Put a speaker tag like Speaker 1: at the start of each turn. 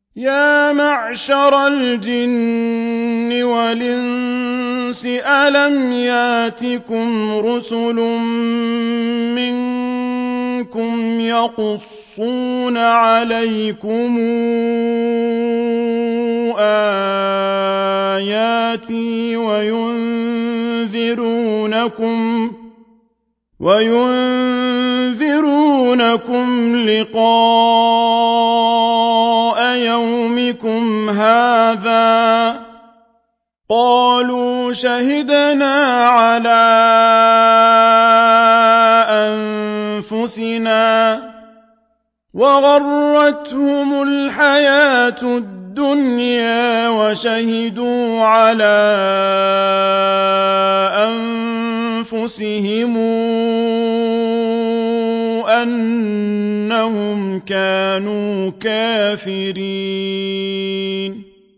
Speaker 1: يا معشر الجن والإنس ألم ياتكم رسل منكم يقصون عليكم آياتي وينذرونكم لقاء يومكم هذا قالوا شهدنا على أنفسنا وغرتهم الحياة الدنيا وشهدوا على أنفسهم أنهم كانوا كافرين